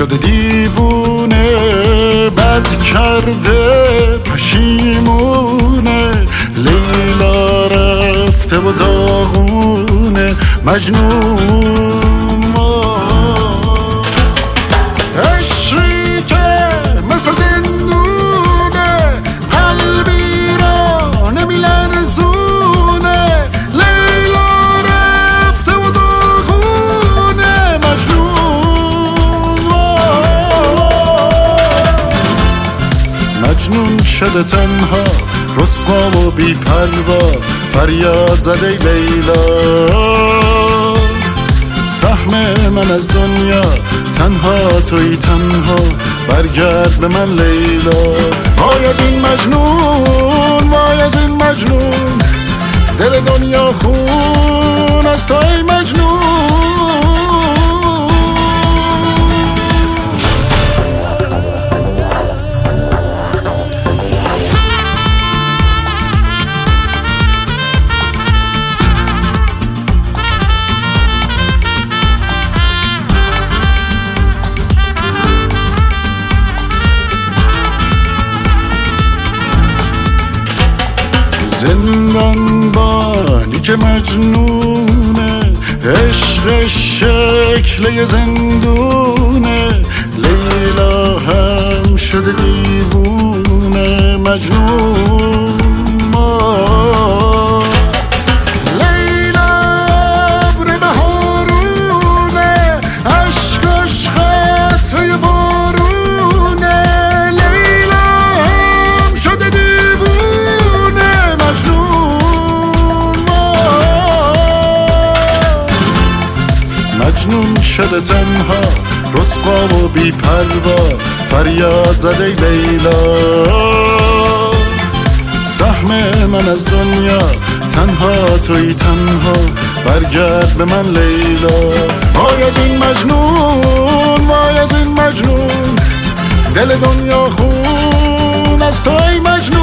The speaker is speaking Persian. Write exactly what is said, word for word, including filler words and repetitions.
شده دیوونه، بد کرده پشیمونه. لیلا رفته و داغونه مجنون. عشقی که مثل زندونه، قلبی را نمیلرزونه. لیلا رفته و داغونه مجنون. مجنون شده تنها، رسوا و بی پروا، فریاد زده لیلا. سهم من از دنیا تنها توی تنها، برگرد به من لیلا. وای از این مجنون، وای از این مجنون، دل دنیا خون از توی مجنون. زندان بانی که مجنونه، عشق شکل زندونه. لیلا هم شده دیوونه مجنون. لیلا ابر بهارونه، عشقش قطره بارونه. لیلا هم شده دیوونه مجنون. مجنون شده تنها، رسوا و بی پروا، فریاد زده لیلا. سهم من از دنیا تنها توی تنها، برگرد به من لیلا. وای از این مجنون، وای از این مجنون، دل دنیا خون از توی مجنون.